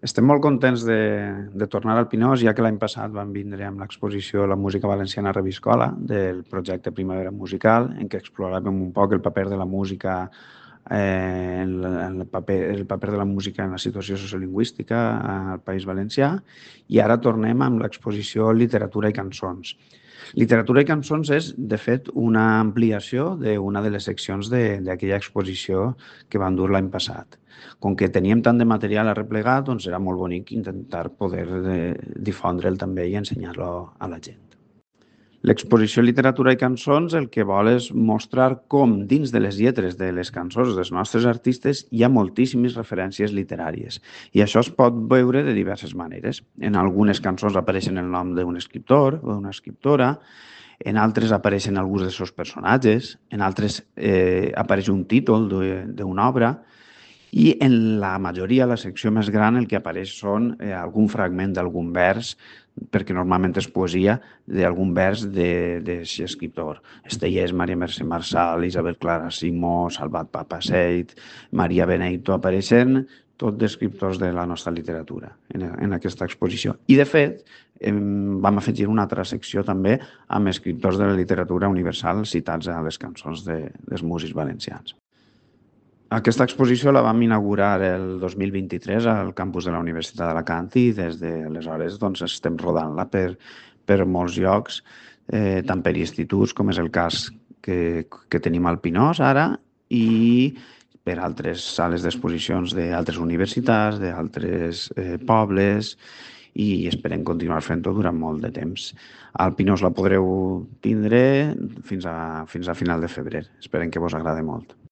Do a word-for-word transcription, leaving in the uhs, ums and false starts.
Estem molt contents de, de tornar al Pinós, ja que l'any passat vam vindre amb l'exposició La música valenciana a Reviscola del projecte Primavera Musical, en què exploràvem un poc el paper de la música eh, en, la, en el, paper, el paper de la música en la situació sociolingüística al País Valencià, i ara tornem amb l'exposició Literatura i cançons. Literatura i cançons és, de fet, una ampliació d'una de les seccions d'aquella exposició que van dur l'any passat. Com que teníem tant de material arreplegat, doncs era molt bonic intentar poder eh, difondre'l també i ensenyar-lo a la gent. L'exposició Literatura i cançons el que vol és mostrar com dins de les lletres de les cançons dels nostres artistes hi ha moltíssimes referències literàries, i això es pot veure de diverses maneres. En algunes cançons apareixen el nom d'un escriptor o d'una escriptora, en altres apareixen alguns dels seus personatges, en altres eh, apareix un títol d'una obra, i en la majoria, la secció més gran, el que apareix són eh, algun fragment d'algun vers, perquè normalment és poesia, d'algun vers d'aquest escriptor. Estellés, Maria Mercè Marçal, Isabel Clara Simó, Salvat Papasseit, Maria Beneito, apareixen tot d'escriptors de la nostra literatura en, en aquesta exposició. I, de fet, em, vam afegir una altra secció també amb escriptors de la literatura universal citats a les cançons de, dels músics valencians. Aquesta exposició la vam inaugurar el dos mil vint-i-tres al campus de la Universitat d'Alacant, i des d'aleshores doncs, estem rodant-la per, per molts llocs, eh, tant per instituts, com és el cas que, que tenim al Pinós ara, i per altres sales d'exposicions d'altres universitats, d'altres eh, pobles, i esperem continuar fent-ho durant molt de temps. Al Pinós la podreu tindre fins a, fins a final de febrer. Esperem que vos agradi molt.